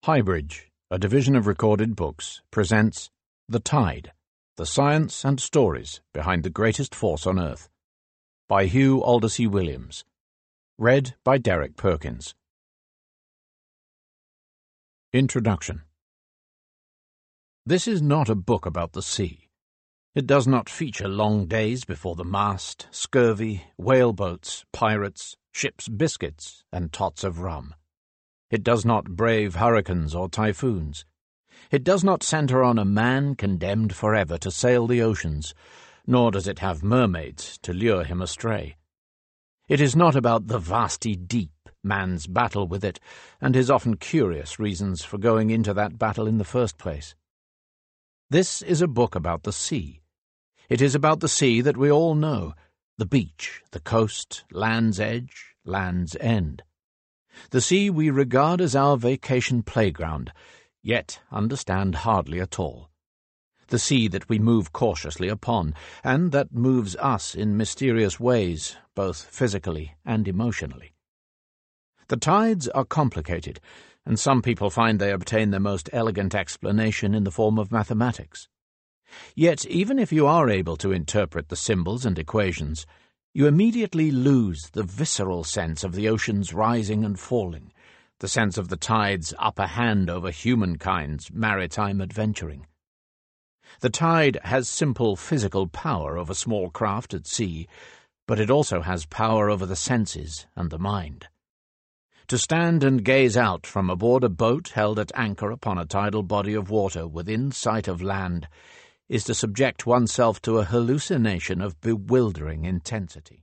Highbridge, a division of Recorded Books, presents The Tide, the science and stories behind the greatest force on Earth, by Hugh Aldersey Williams. Read by Derek Perkins. Introduction. This is not a book about the sea. It does not feature long days before the mast, scurvy, whaleboats, pirates, ship's biscuits, and tots of rum. It does not brave hurricanes or typhoons. It does not centre on a man condemned forever to sail the oceans, nor does it have mermaids to lure him astray. It is not about the vasty deep, man's battle with it, and his often curious reasons for going into that battle in the first place. This is a book about the sea. It is about the sea that we all know, the beach, the coast, land's edge, land's end. The sea we regard as our vacation playground, yet understand hardly at all. The sea that we move cautiously upon, and that moves us in mysterious ways, both physically and emotionally. The tides are complicated, and some people find they obtain their most elegant explanation in the form of mathematics. Yet, even if you are able to interpret the symbols and equations, you immediately lose the visceral sense of the ocean's rising and falling, the sense of the tide's upper hand over humankind's maritime adventuring. The tide has simple physical power over small craft at sea, but it also has power over the senses and the mind. To stand and gaze out from aboard a boat held at anchor upon a tidal body of water within sight of land is to subject oneself to a hallucination of bewildering intensity.